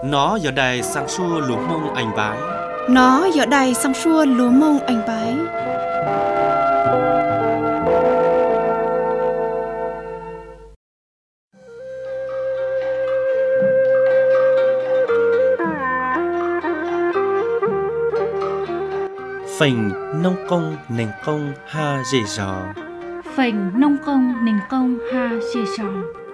Nó giờ đài sang xua lúa mông anh bái. Nó giờ đài sang xua lúa mông anh bái. Phình nông công nền công ha dễ dò. Phình nông công nền công ha dễ dò.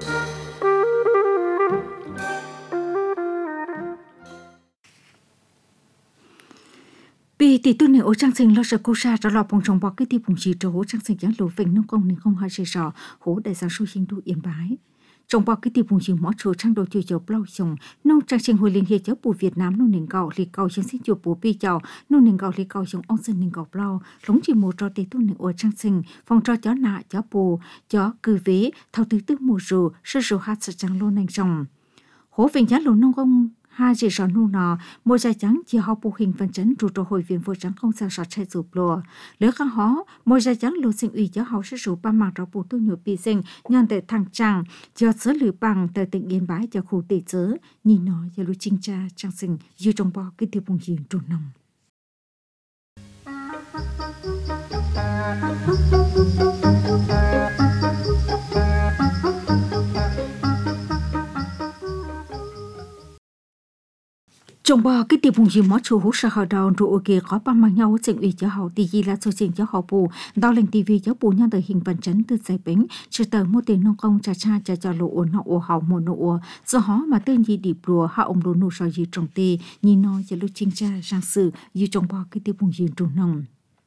Vì tỷ tu này ở trang sinh lo sợ cô sa trở lọ bông trồng bọ cái tiêu bông chỉ trở hỗ trang sinh giáng lúa phình nông công nền công ha dễ dò hỗ đại sản xuất sinh tu yên bái. Trong bao cái tiêu bùng chiều mỏ chùa trang đồ chiều chiều bao chồng nông trang trình hồi liên hệ cháu bù Việt Nam nông nền gạo lì gạo chính sách chùa bù pi chào nông nền gạo lì gạo chồng ông sinh nền gạo bao lúng chỉ một trò tê tu nền ở trang sinh phòng trò chó nạ chó bù chó cư vế thao tư tư mùa rù sơ rù hạt sơ trang lô nền trồng hố vinh giá lúa nông công ha chỉ sò nu nọ mua trái trắng chỉ học bộ hình phần chấn trụ trò hồi viện vô trắng không sao sọt chạy rụp lùa lỡ khang hó mua trái trắng lúa sinh ủy cho học sẽ rủ ba mặt trò bộ tu nhiều pi sinh nhân tại thằng trăng cho sớ lử bằng tại tỉnh Yên Bái cho khu tệ chớ nhìn nó cho lúa chinh cha trang sinh dư trong bò cái tiêu bông diện trồn nồng. Trong bò cái tiệm bùng gì mót chủ hút sa hào đầu rồi ok có ba mang nhau sinh ủy cho họ thì gì là số sinh cho họ bù đào lên tivi cho bù nhau từ hình vận chấn từ giải bánh chỉ tờ một tiền nông công cha cho lộ ổn họ hào một nộ do họ mà tên gì điệp đùa họ ông đồ nụ soi gì trồng tê nhìn nói cho lúc chinh cha sang sự như trong bò cái tiệm bùng gì trồng nồng.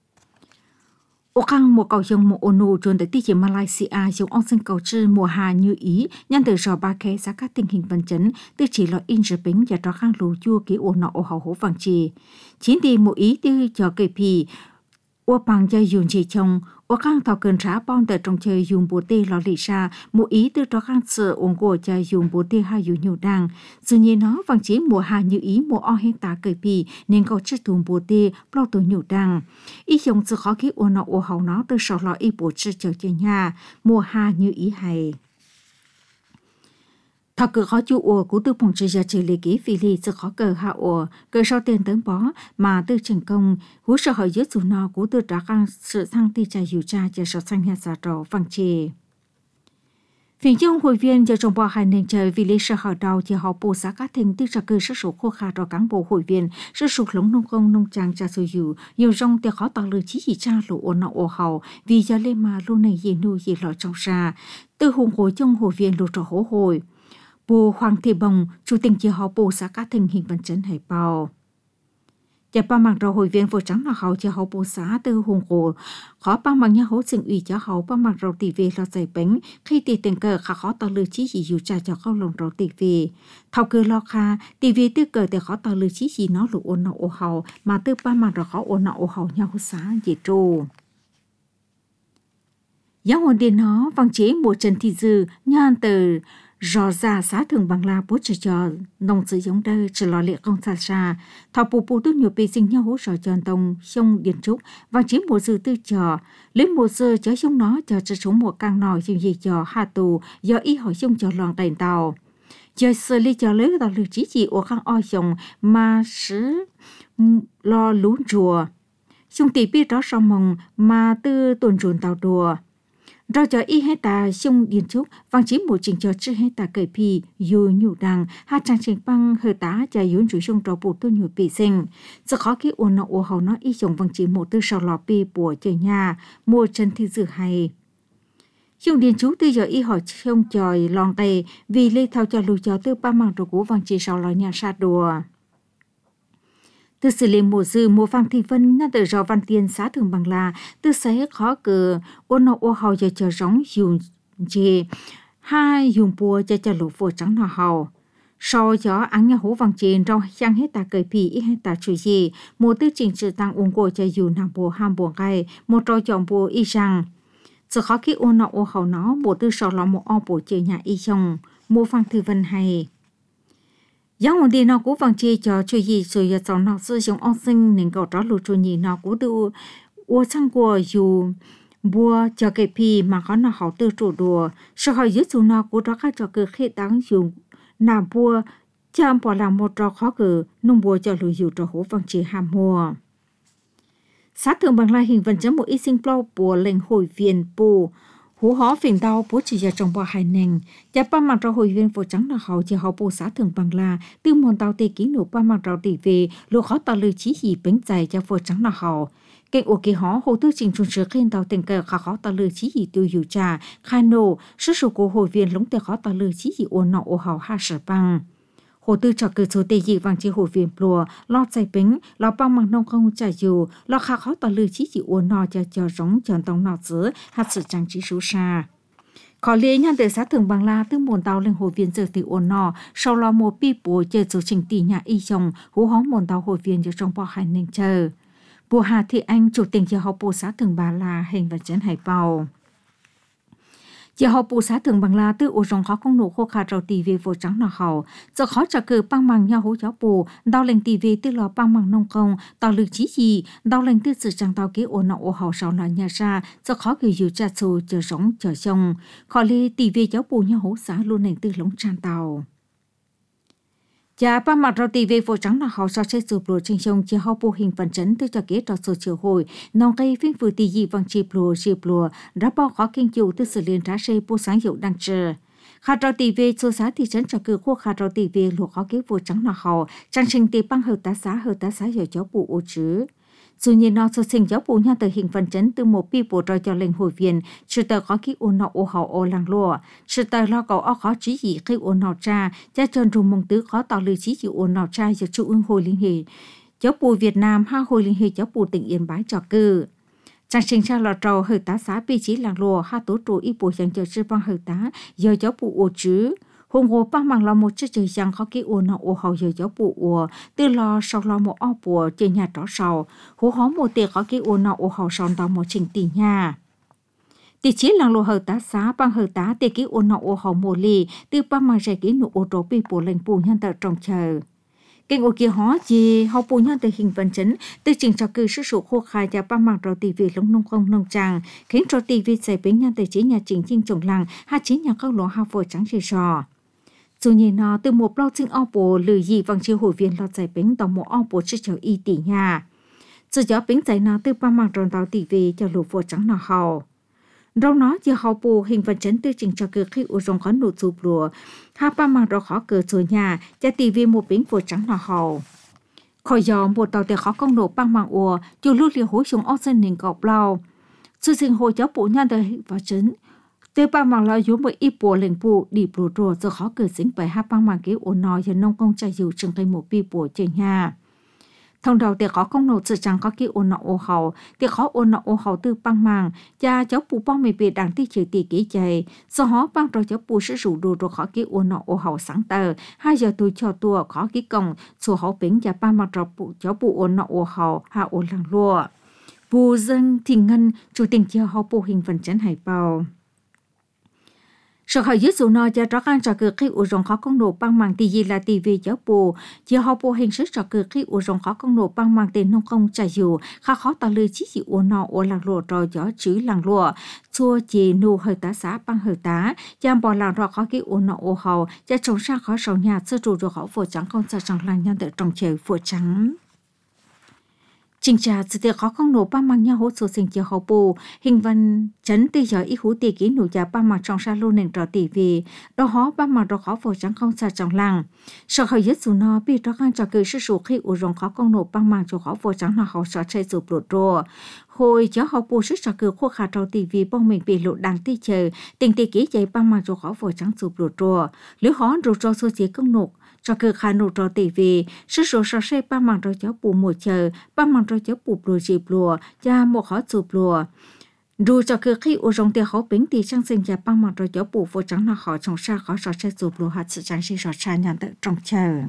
Ô khang một cầu dòng một onu trốn tại thị trường Malaysia dùng ông sinh cầu trư mùa hà như ý nhân từ rò ba khe giá các tình hình vận chấn từ chỉ là in rồi bánh và cho khang lù chua kỹ ô nọ ô hậu hổ vàng trì chính thì một ý tư cho cây pì ô bằng cho dùng chỉ chồng ô khang thọ cơn trả bom tại trong chơi dùng bồ tê lò lì sa một ý tư cho khang sợ ổn của cho dùng bồ tê hai dùng nhiều đàng dù nhiên nó vàng chỉ mùa hà như ý mùa o hết tá cây pì nên có chất thùng bồ tê bao tuổi nhiều đàng ý dùng sự khó kỹ ô nọ ô hậu nó từ sau lò ý bồ chất chờ chơi nhà mùa hà như ý hay thọ cờ khó chú ủa của tư phòng chơi giờ chơi lì kỹ phi lì sự khó cờ hạ ủa cờ sau tiền tấn bó mà tư thành công hú sợ hỏi dưới dù nọ của tư trả khang sự thăng ti trà hiểu tra cho sợ sang nhà giả trò vàng chê phiền trong hội viên giờ trong bò hai nền trời vì lý sợ hỏi đầu thì họ bổ xã các thành tư trả cờ sức số khô khá cho cán bộ hội viên sức số lống nông công nông trang trà sử dụng nhiều trong thì khó tạo lời chỉ tra lộ ổn nọ ổ hậu vì giờ lên mà luôn này gì nuôi gì lọ trong xa từ hùng hội trong hội viên lộ trò hổ hồi bồ Hoàng Thị Bồng, chủ tịch chi họ bồ xã các thành hình vận chấn hải bào. Và ba mặt đầu hội viên vô trắng là họ chi họ bồ xã từ hùng cổ, khó ba mặt nhà hỗ sinh ủy cho họ ba mặt đầu tỷ về lo giải bánh, khi tỷ tiền cờ khá khó tạo lưu chí gì dù trả cho khâu lòng đầu tỷ về. Thao cờ lo kha, tỷ về tư cờ để khó tạo lưu chí gì nó lụ ôn nọ ô hậu, mà tư ba mặt đầu khó ôn nọ ô hậu nhau xã dễ trù. Giáo hồn điện nó vang chế một trần thị dư, nhan từ rõ ra xã thường bằng la bố cho nông sự giống đời trở lò lệ công xa xa thảo bù tư nhiều bì sinh nhau hỗ trợ cho tông sông điện trúc và chỉ một sự tư trò lấy một giờ cho sông nó cho sống một càng nòi dùng gì cho hạ tù do ý hỏi sông cho lòn đèn tàu giờ xử lý cho lấy tàu lực chỉ chỉ ở khang oi sông mà sứ lo lún rùa sông tỷ biết đó sau mồng mà tư tuần ruồn tàu đùa rồi cho y hết ta sông điện trúc vang chỉ một trình cho chưa hết ta cởi pì dù nhủ đằng hai trang trình băng hơi tá cho yến chủ sông trò bột tôi nhiều bị sinh rất khó khi ôn nọ ồ hầu nó y chồng vang chỉ một tư sau lò pi của trời nhà mua chân thi dự hay sông điện trúc tư giờ y hỏi sông trời lòn tề vì lê thao cho lù cho tư ba mảng trò cũ vang chỉ sau lò nhà sát đùa từ xử lý mùa dư mùa vàng thị vân na từ rò văn tiền xã thường bằng là từ sẽ khó cờ ôn nọ ô hầu cho giống dùng chê hai dùng bùa cho lũ phổ trắng nọ hầu sau gió ăn nhà hố vàng trên rau sang hết ta cởi pì ít hết ta chui gì một tư trình sự tăng uống của cho dùng hàng bùa ham bùa gai một trò chọn bùa y rằng sự khó khi ôn nọ ô hầu nó bộ tư sau lọ một o bùa chơi nhà y chồng mùa vàng thị vân hay giáo hồn đi nó cũng vang chi cho chui gì rồi giờ cháu nó sử dụng ông sinh nên cậu đó lụt chui nhỉ nó cũng từ uo sang của dù bùa cho cái pì mà có nó hậu tư chủ đùa sau hồi dưới dù nó cũng đó các trò cười khi đáng dùng nà bùa chạm bỏ làm một trò khó cử nông bùa cho lùi dụ trò hố vang chỉ hàm mùa sát thường bằng lai hình vận chấm một ít sinh plau bùa lệnh hội viên bù hú hó phình đau bố chỉ giờ trong bò hải nền và ba mặt trò hội viên phổ trắng là hậu chỉ hậu bù sát thường bằng la từ môn tàu tê ký nổ ba mặt trò tỷ về lúa khó tàu lư chí hỉ bánh dài cho phổ trắng là hậu cái ô kỳ hó hồ tư trình trung sự khen tàu tiền cờ khá khó tàu lư chí hỉ tiêu dụ trà khai nổ sức số của hội viên lúng tê khó tàu lư chí hỉ ôn nọ ô hậu ha sở bằng hồ tư cho cơ số tê dị vàng chỉ hội viên plua lọt dày bánh lọt băng bằng nông không trả dù lọt khá khó tàu lư chí hỉ ôn nọ cho giống chọn tông nọ giữa hạt sự trang trí số xa khó lý nhân từ sát thường bằng la từ môn tàu lên hội viên giờ thì ôn nọ sau lo một bi bùa chơi số trình tỷ nhà y chồng hú hóng môn tàu hội viên cho trong bò hải nền chờ bùa Hà Thị Anh chủ tình giờ học bùa xã thường bà la hình và chấn hải bào giờ học bùa xã thường bằng la từ ô rong khó công nổ khô khá rau tì về vô trắng nọ hậu giờ khó trả cử băng bằng nhau hú cháu bùa đau lên tì về từ lò băng bằng nông công tàu lực chí gì đau lên từ sự trang tàu kế ôn nọ ô hậu sau nọ nhà ra giờ khó gửi dù cha xù chờ sống chờ sông khó lý tì về cháu bùa nhau hú xã luôn nền từ lống tràn tàu Chà ba mặt rau tì về vô trắng là họ so xét sụp lùa trên sông chỉ họ bộ hình phần chấn từ cho kế trò sổ chiều hồi nông cây phiên vừa tì dị vàng chịp lùa đã bao khó kinh chủ từ xử liên trả xe bộ sáng hiệu đang chờ khá rau tì về số xã thị trấn cho cử khu khá rau tì về lùa khó kế vô trắng là họ trang trình tì băng hợp tá xã hiểu cháu bộ ô chứ dù nhiên nó so sinh giáo bù nhau từ hình phần chấn từ một bi bộ rồi cho lên hội viên sự tờ có khi ôn nọ ô hậu ô làng lùa sự tờ lo cầu ó khó trí gì khi ôn nọ cha cha trần rùm mông tứ khó tỏ lư trí gì ôn nọ cha cho trung ương hội liên hệ giáo bù Việt Nam ha hội liên hệ giáo bù tỉnh Yên Bái cho cư trang sinh ra lò trầu hợp tá xã bi trí làng lùa ha tố trụ y bù dành cho sư băng hợp tá giờ giáo bù ô chứ hôm hồ băng bằng là một chiếc trời giang khó cái ôn nọ ô hậu giờ giáo bù ủa từ lò sau lo một ao bùa trên nhà trọ sầu hú hó một tiệc khó cái ôn nọ ô hậu sau đó một trình tỷ nhà tỷ chí làng lô hờ tá xá băng hờ tá tiệc cái ôn nọ ô hậu một lì từ băng mang rẻ cái nụ ô trổ bị bùa lệnh bù nhân tờ trồng chờ cái ô kia hó gì họ bù nhân tờ hình vận chấn từ trình cho cư sức số khô khai và băng mang trò tỷ vị lông nông không nông tràng khiến trò tỷ vị xảy bến nhân tờ chế nhà trình chinh trồng làng hai chế nhà các lúa ha phổi trắng rì rò dù nhìn nó từ một bao sinh ao bồ lử gì vàng chiêu hội viên lọt giải bánh tàu một ao bồ chiếc chảo y tỷ nhà sự gió bánh giải nó từ ba mang tròn tàu tỷ về cho lụa phổ trắng nó hầu đâu nó giờ hầu bồ hình vận chấn tư trình cho cơ khi u rong khó nụ chụp lụa ha ba mang rõ khó cờ chùa nhà cho tỷ về một bánh phổ trắng nó hầu khỏi gió một tàu tiền khó công nổ băng mang ùa dù lưu liều hối xuống ốc sân nền gọc lao sự sinh hồi cháu bộ nhân đời và chấn từ ba mang là yếu một ít bùa lệnh bùa đi bùa rùa giờ khó cử dính bởi hai băng mang kế ổn nói cho nông công chạy dù trường cây một bi bùa trên nhà thông đầu thì khó công nổ sự chẳng có kế ổn nọ ô hậu thì khó ổn nọ ô hậu từ băng mang cha cháu bùa băng mì bì đảng ti chữ tỷ kế chạy sau đó băng rồi cháu bùa sẽ rủ đồ rồi khó kế ổn nọ ô hậu sáng tờ 2 giờ tôi cho tua khó kế công số hậu bính và ba mang rồi cháu bùa ổn nọ ô hậu hạ ổn làng lùa bùa dân thì ngân chủ tình chia hậu bùa hình phần chấn hải bào sự khởi dưới số nó cho rõ ràng cho cơ khi u rong khó công nổ băng mang tỷ gì là tỷ về giáo bù chỉ họ bù hình sức cho cơ khi u rong khó công nổ băng mang tiền nông công trả dù khá khó tạo lư chỉ u nọ u làng lụa rồi gió chữ làng lụa xua chỉ nụ hơi tá xã băng hơi tá giam bỏ làng rõ khó cái u nọ u hầu cho trồng sang khó sầu nhà sơ trụ rồi họ phổ trắng con sa trắng làng nhân tự trồng trời phổ trắng trình trà sự tiệc khó không nổ ba mang nhau hỗ trợ sinh chiều hậu bù hình văn chấn từ giờ ít hú tỷ ký nổ giá ba mang trong sa lô nền trò tỷ vì đó hó ba mang đó khó phổ trắng không xa trong làng sợ khởi nhất dù nó bị đó gan cho cười sự sụt khi u rong khó không nổ ba mang cho khó phổ trắng là họ sợ chạy sụp lụt rùa hồi cháu hậu bù sức cho cười khu khả trò tỷ vì bông mình bị lụt đang tí chờ tình tỷ ký chạy ba mang cho khó phổ trắng sụp lụt rùa lứa hó rụt cho số chế công nộp cho cơ khai nụ trò tỷ vì sức số so xe ba mang rồi cháu bù mùa chờ ba mang rồi cháu bù bùa dịp lùa cha một khó chụp lùa dù cho cơ khi u rong tiền khó bính thì trang sinh và ba mang rồi cháu bù vô trắng là họ trong xa khó so xe chụp lùa hạt sự trang sinh so xa nhận tự trong chờ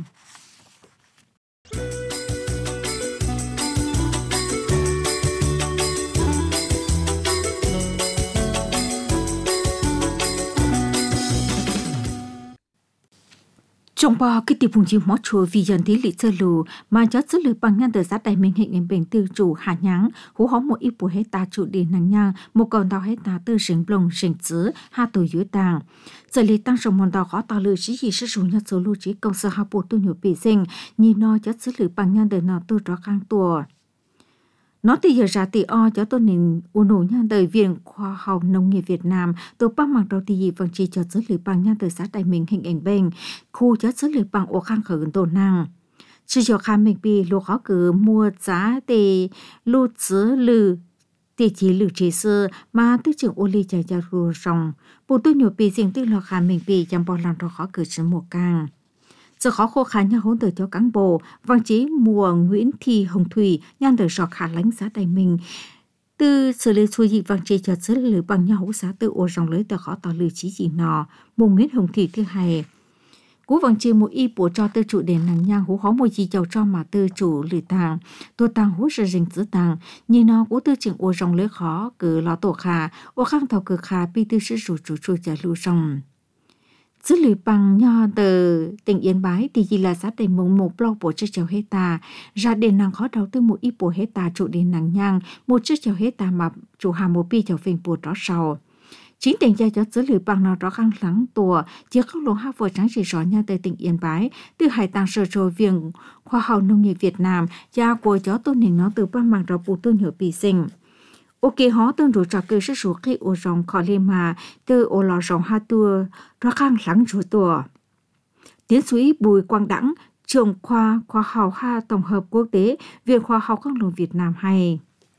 trong bao cái tiệp phụng chim mót chùa vì dân tí lị sơ lù mà cho xử lý bằng nhân từ sát đại mình hiện em bền tư chủ hạ nháng hú hó một ít bùa hết ta chủ điện năng nhang một con tàu hết ta tư sinh blong sinh chữ hạ tuổi dưới tàng xử lý tăng sông mòn tàu khó tàu lư chỉ gì sử dụng nhất số lưu trí công sở hạ bộ tu nhiều bị sinh nhìn nó cho xử lý bằng nhân từ nó tư rõ khang tua nó thì giờ ra thì cho tôi nên nổ nha đời viện khoa học nông nghiệp Việt Nam tôi bắt mặt đầu thì vẫn chỉ cho xử lý bằng nha đời xã đại mình hình ảnh bên khu cho xử lý bằng ô khang khởi tổ năng chỉ cho khám mình bị lô khó cứ mua giá để lô chữ lư để chỉ lư chế sư mà tư trưởng ô ly chạy ra rùa rồng bộ tôi nhiều bị riêng tư lo khám mình bị chăm bỏ làm cho khó cứ chữ một càng sự khó khăn khá nhà hỗn từ cho cán bộ văn chí mùa Nguyễn Thị Hồng Thủy nhan đời sọ khả lãnh xã đại mình từ xử lý xuôi dị văn chí cho xử lý bằng nhau hữu xã từ ô rong lưới từ khó tỏ lư chí gì nọ mùa Nguyễn Hồng Thủy thứ hai cú văn chí một y bộ cho tư chủ đền nàng nhang hữu khó một gì giàu cho mà tư chủ lưới tàng tôi tàng hữu sự rình giữ tàng như nó cú tư trường ô rong lưới khó cứ lọ tổ khả ô khang thảo cực khả bi tư sự chủ trả lưu rong xử lý bằng nho từ tỉnh Yên Bái thì chỉ là sát định mùng một lô bộ chiếc chèo hết ta ra đền nàng khó đầu tư một ít bộ hết ta chủ đền nàng nhang một chiếc chèo hết ta mà chủ hàng một pi chèo phình bộ đó sau chính tỉnh gia cho xử lý bằng nào đó khăn lắng tùa chỉ không lỗ hát vừa trắng chỉ rõ nha từ tỉnh Yên Bái từ hải tàng sở trồi viện khoa học nông nghiệp Việt Nam gia của chó tôn hình nó từ ban màng đó bộ tương hiệu bị sinh ok họ tương đối cho cơ sở số khi ô rong khó lên mà từ ô lò rong hai tua ra khang lắng chúa tua tiến sĩ Bùi Quang Đẳng trưởng khoa học ha tổng hợp quốc tế viện khoa học công luận Việt Nam hay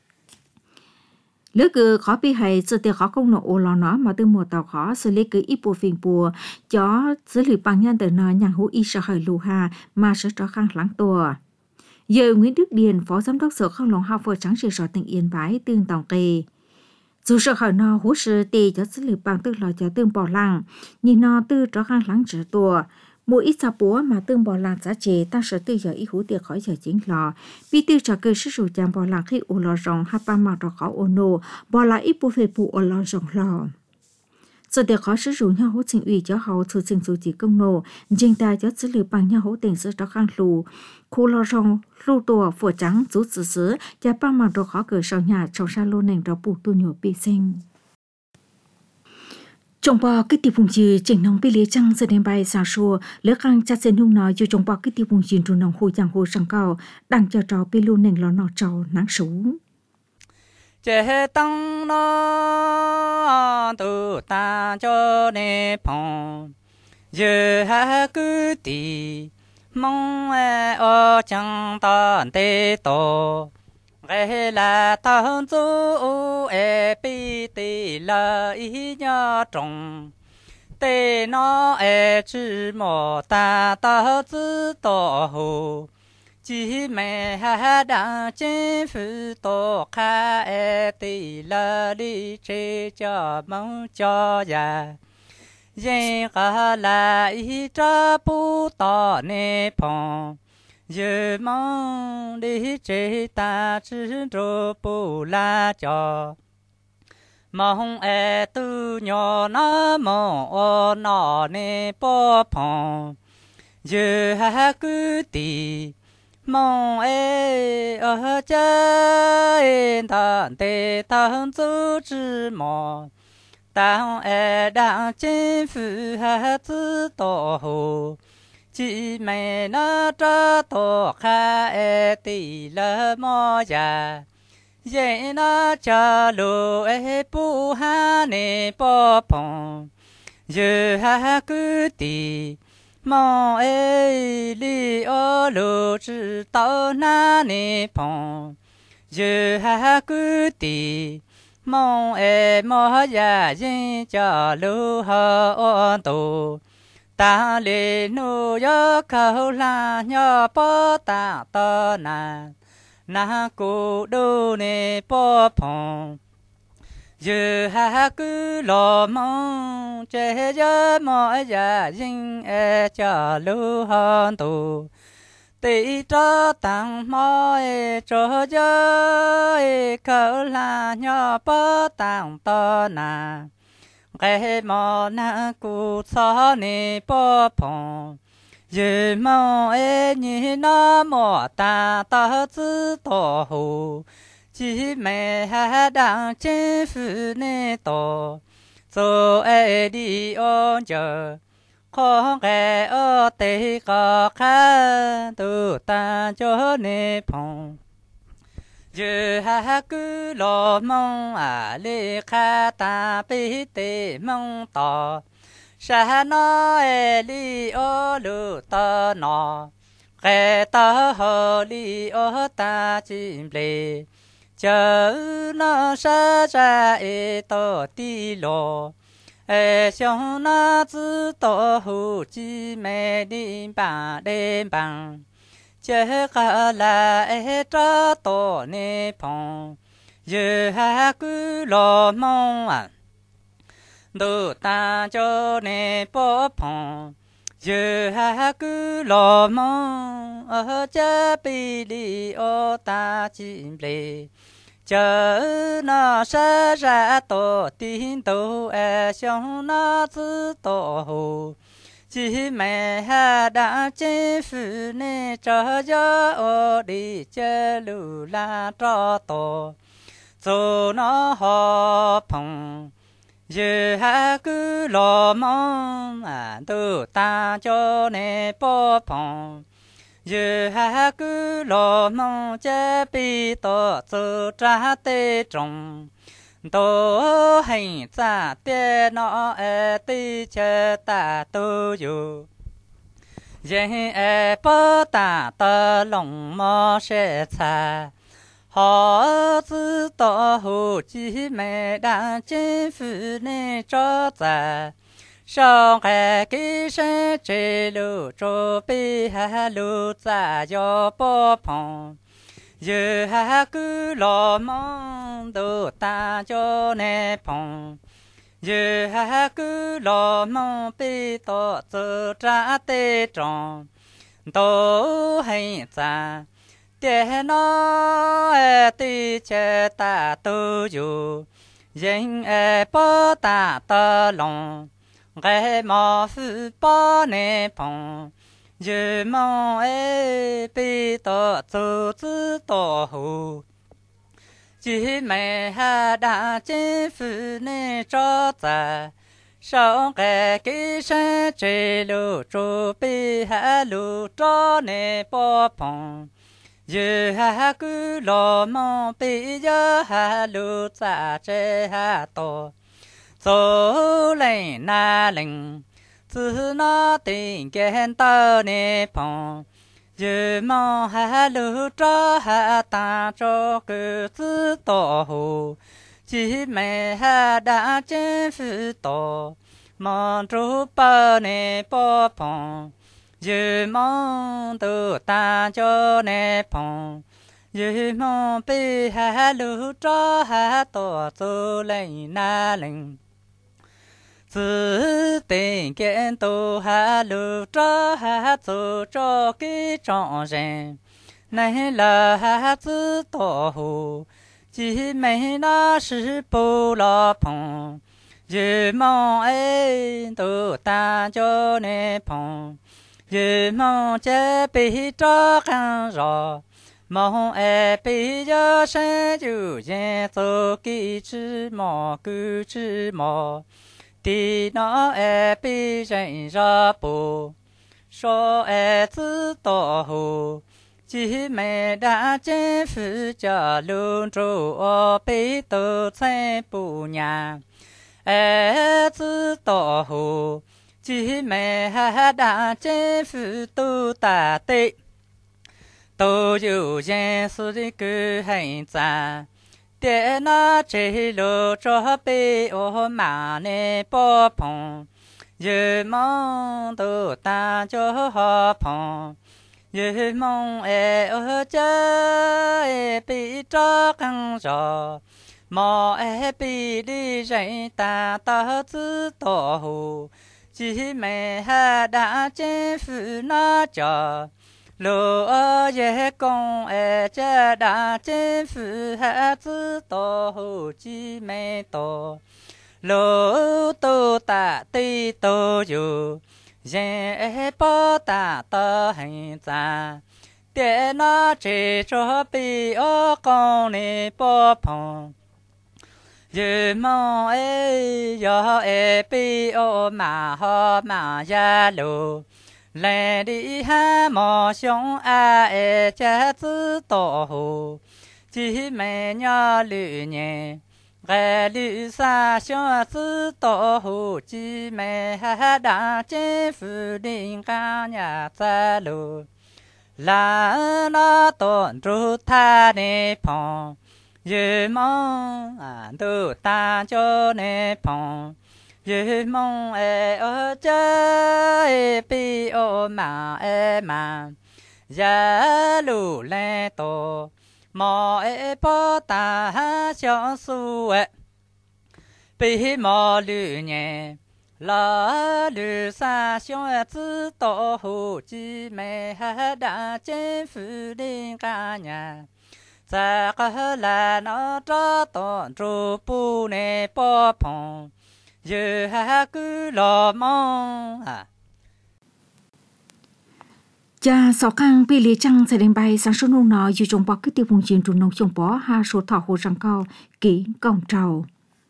lứa cứ khó bị hay sự tiệc khó công nộ ô lò nó mà từ mùa tàu khó xử lý cứ ít bộ phim bùa cho xử lý bằng nhân từ nó nhà hữu y sở hơi lù hà mà sẽ cho khang lắng tua giờ Nguyễn Đức Điền, Phó Giám đốc Sở Không Lòng Học vừa trắng chỉ rõ tỉnh Yên Bái tương tổng kỳ. Dù sở hỏi nó hỗ trợ tì cho xử lý bằng tư lò cho tương bỏ lăng, nhìn nó tư cho khang lắng trở tùa. Mỗi ít xa búa mà tương bỏ lăng giá chế ta sở tư giờ ý hữu tiệc khỏi giờ chính lò. Vì tư cho cơ sử dụng chạm bỏ lăng khi ô lò rộng hạ ba mặt rõ khó ô nô, bỏ lại ít bộ phê phụ ô lò rộng lò. Sự tiệc khó sử dụng nhau hỗ trình ủy cho hậu thư sinh dù chỉ công nô, chính ta cho xử lý bằng nhau hỗ tình sự cho khang lù. Khu lò rong lưu tùa phổ trắng rút xử xử và ba mặt đồ khó cửa sau nhà trong sa lô nền đó bù tu nhổ bị sinh. Trong bao cái tiệp vùng chư chỉnh nông bị lý trăng sẽ đem bay xa xua lỡ khang chặt sen hung nói dù trong bao cái tiệp vùng chư trù nông hồi giang hồ sang cao đang cho trò bị lưu nền lò nọ trò nắng súng. Chế tăng nó tu ta cho nè phong giờ ha cứ tì mong ở chẳng tận tê tổ cái là tao chú bi tì là ý nhớ trong tê nó chỉ mò ta tao chỉ tổ hồ chỉ mẹ ha đang trên phủ tổ khai tì là đi chơi cho mong cho già dân cả là ý cho bố tỏ nè phong giờ mong đi chơi ta chỉ cho bố la cho mong tu nhỏ nó mong nó nè bố phong giờ ha cứ tì mong ở chơi thằng tê thằng chú chỉ mò tao đang trên phủ ha tự tổ hồ chỉ mày nó cho tổ khai tì lơ mò già vậy nó cho lù bù ha nè bò phong giờ ha cứ tì mong li ô lù chỉ tao na nè phong giờ ha cứ tì mong mò già dân cho lù hờ ôn tù ta lì nu yo khâu la nhỏ bó ta tơ na cụ đu nè bó phong giờ ha cứ lo mong chế gió mò già dân cho lù hờ tù tì cho tăng mò cho gió khâu la nhỏ bó tăng tơ cái mò na cụ xó nè bó phong 日梦爱你那么大到知道后，姐妹还当真是你多，做爱的安着，看爱我对个看都当着你碰。giờ ha cứ lo mong à lê kha ta bê tê mong tỏ sa nó e li ô lu ta nó khe ta hồ li ô ta chim lê chờ nó sa ra e to ti lo e xiong na zi to hu chi mê đi bằng chế cả là e tra to nè phong giờ ha cứ lo mong à đồ ta cho nè bỏ phong giờ ha cứ lo mong ở chế bi đi ô ta chim lê chờ nó sẽ ra to tin đâu e xiong nó zi to hồ chị mẹ ha đã chế phụ nè cho gió ô đi chơi lù la cho tổ dù nó họ phong giờ ha cứ lo mong à tu ta cho nè bỏ phong giờ ha cứ lo mong chế bi tổ dù trả tê trồng tổ hành giả tiền nó e ti chơi ta tuอยู่ยังเอปตาตะหลงมอเสชาหอจื้อต่อหูจีแม่ดาจิฟูเนจอจาสองแก่กิเสเจลูโจปีฮาลูจายอปอพงgiờ ha cứ lo mong đồ ta cho nè phong giờ ha cứ lo mong bị to giờ trả tê tròn tổ hay cha tiền nó ti che ta tu ju dân bỏ ta ta lòng cái mò phu bỏ nè phong giờ mong bị to tu tu to hu chị mẹ ha đã chế phụ nè cho ta sau cái sẽ chế lù chu bị ha lù cho nè bỏ phong giờ ha cứ lo mong bị giờ ha lù ta chế ha to số lên na lên từ nó tình kiến tơ nè phong giờ mong ha lù cho ha ta cho cứ tự tổ hồ chỉ mẹ ha đã chế phụ tổ mong chú bơ nè bỏ phong giờ mong tự ta cho nè phong giờ mong bị ha lù cho ha tổ tu lên na lên tự tình kiến tu ha lù cho ha tu cho cái trọn rèn này là ha tự tổ hồ chỉ mấy nó sư bù lo phong giờ mong tu ta cho nè phong giờ mong chế bị cho khăn rõ mong bị cho sinh chủ nhân tu kỹ chữ mò cứ chữ mò đi nó bị rèn ra bù số tự tổ hồ chỉ mẹ đã chế phụ cho luôn trụ bị tự xây bù nhà tự tổ hồ chỉ mẹ đã chế phụ tu ta tị tu dù dân sư cứ hành giả tiền nó chỉ lô cho bị ô mà nè bỏ phong giờ mong tu ta cho họ phong giờ mong ở chơi bị cho căng gió mò bị đi dạy ta ta tự tổ hồ chỉ mẹ ha đã chế phụ nó cho lô ye công cha đã chế phụ ha tự tổ hồ chỉ mẹ tổ lô tu ta ti tổ dù 人不打的很杂，电脑只着比我讲的不碰。如梦要比我马好马呀路，来的还莫想家子多好，几妹娘女人。爱绿沙小子多好，几妹还当真夫人干呀在路，来那端住他的旁，有梦都当着那旁，有梦这比我忙忙，一路来到。毛不打小树被毛驴年，老驴三小子多好，几妹还当真夫人干呀，在个来那找到住不能不碰，有还个老梦啊。 Cha sọ khang pi lì trăng sẽ đến bay sáng số nung nó dù trong bó cứ tiêu vùng chiến trùng nông trong bó ha số thọ hồ răng cao kỹ còng trầu.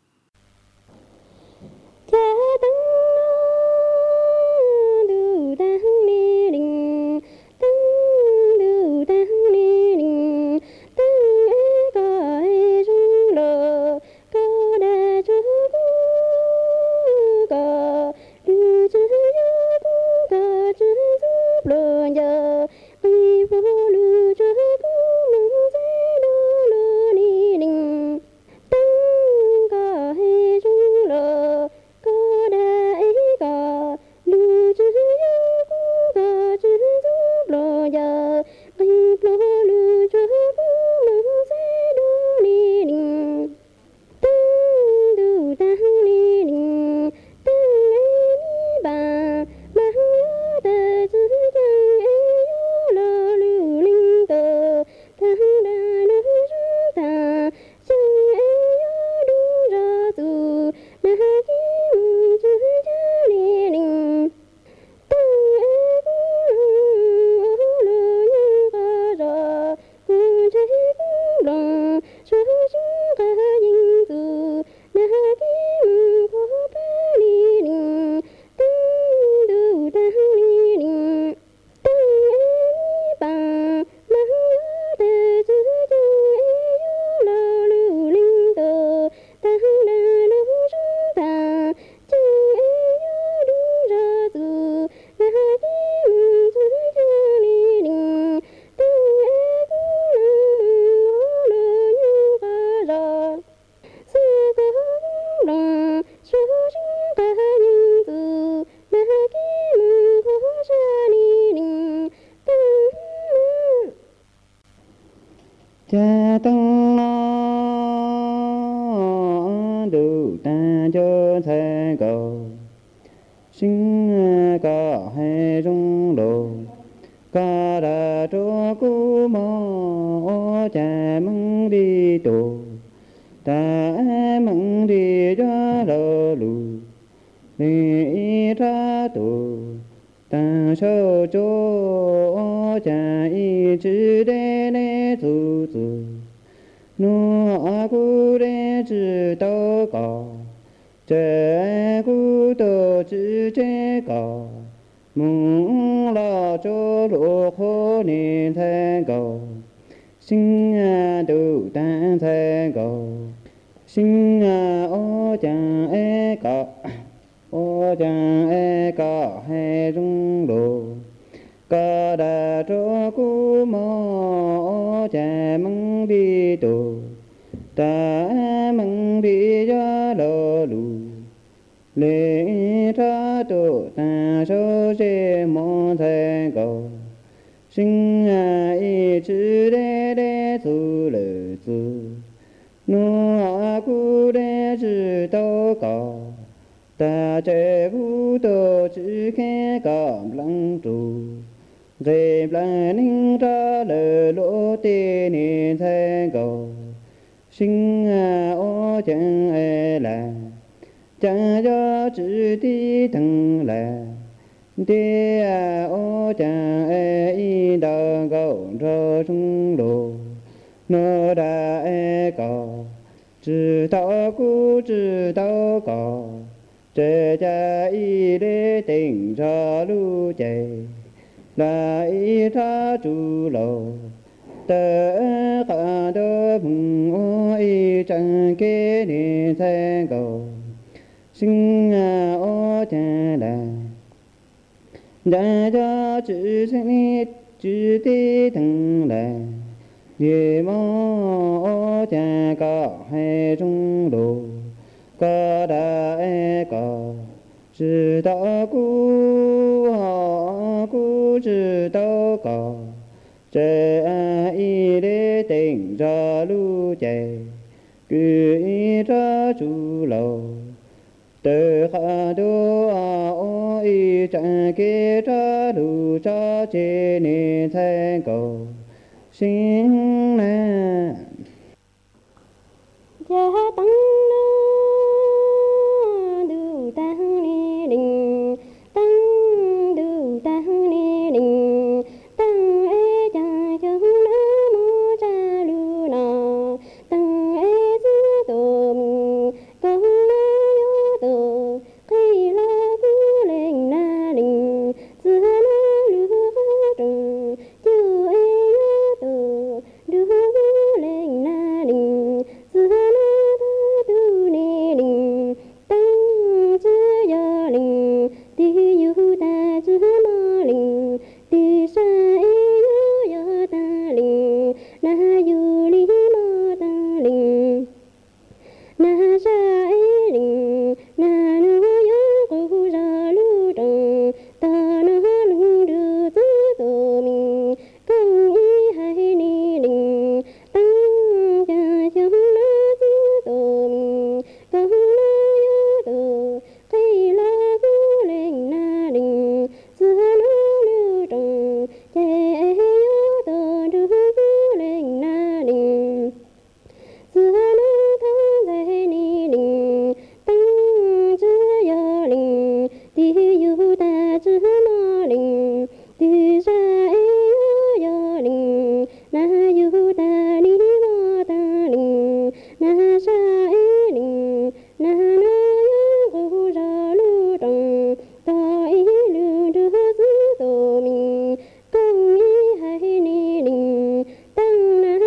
cha tăng nó đủ ta cho thế cầu sinh cả hai trong đồ cả đã cho cô mò cha mừng đi tổ ta mừng đi cho lỡ lù đi ra tổ ta sâu cho cha y chữ đê nê tu tu nó cô đê chữ tao cỏ trẻ cô tao chữ trẻ cỏ mong lo cho lỗ khô nên thế cầu sinh đủ ta thế cầu sinh ô cha e cỏ ô cha e cỏ hay rung đồ ca đà cho cô mò cha măng đi tổ ta măng đi cho lò lù lệ ra tổ ta số chế mò thế cầu sinh y chữ đê đê tu lệ tu nó cô đê chữ tao cỏ ta chế vũ tổ chữ khe cảm lăng trụ dẹp lại ninh ra lời lỗ tê nê thế cầu sinh ô chẳng e là chẳng cho chữ tí thằng là đi ô cha e đa gạo cho chúng đồ nó đã có chỉ tao cú chỉ tao có chế cha y để tình cho lu chế lại tha chủ lộ tớ cả đôi mùng ôi chẳng kế đi theo cầu sinh ô cha đà đã cho chữ sinh đi chữ tí thằng đà vì mô cha có hay trung đồ có đã có chữ tao cú họ cú chữ tao có chế y để tình cho lu chế cứ y cho chủ lầu từ khả đô ô y chẳng kế cho đủ cho chế nên thành cầu sinh nè cha tăng du tăng ni đình tăng du tăng ni đình tăng e cha chung nam mô cha lu na tăng e dư tô mi công na yo tô khi la vu lên na đình dư na lu trung chư e yo tô du vu lên na đình dư na tu ni đình tăng chư yo đình ti yu ta chư ma đình ti sa e yo ta đình na yu li ma ta đình na sa e đình na nu yo ku ra lu trăng ta na lu du tu tô mi công y hai ni đình tăng cha chung na tu tô mi công na yo tô khi la vu lên na đình dư na lu trăng che yo tô du vu lên na đình dư na thang dây ni đình tăng chư yo đình ti yu ta chư ma đình ti sa e yo đình na yu ta ni ma ta đình na sa e đình na na yo ku ra lu trăng ta y lu du dư tô mi công y hai ni đình tăng na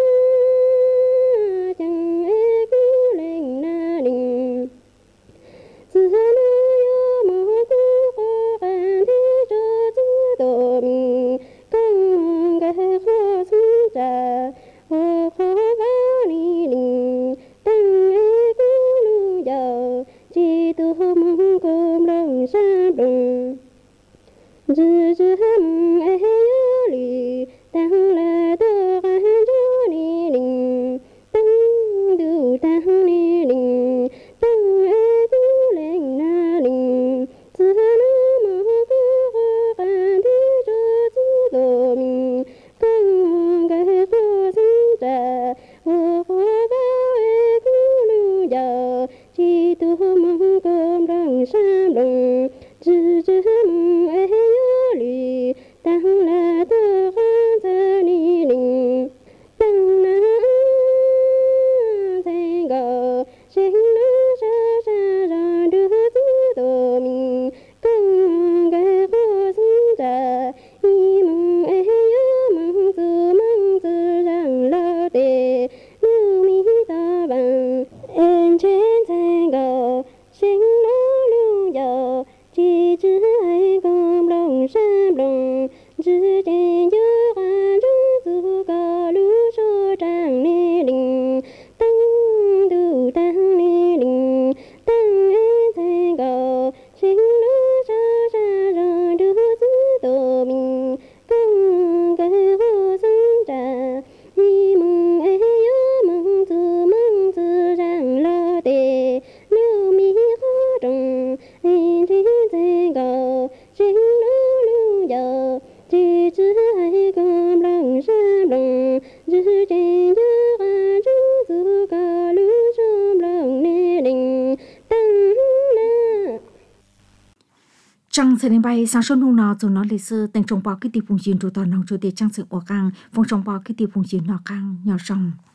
chẳng e ku lên na đình dư na yo ma ku có can thi cho dư tô mi công ga khó sinh cha ho khó ga ni đình tăng e ku lu giàu chi tu mong cơm lòng sa đồng dư dư hâm e yo li tăng la tô ga cho ni đình tăng du tăng ni đình tăng e ku lên na đình dư na ma ku có can thi cho dư tô mi công ga khó sinh cha ho khó ga e ku lu giàu chi tu mong cơm lòng Trong thời điểm bay sáng sớm hôm nào rồi nó lịch sử tình trong bao cái tiệp phùng chiến trụ toàn nông chủ tiệp trang sự của căng phong trong bao cái tiệp phùng chiến nọ căng nhỏ rồng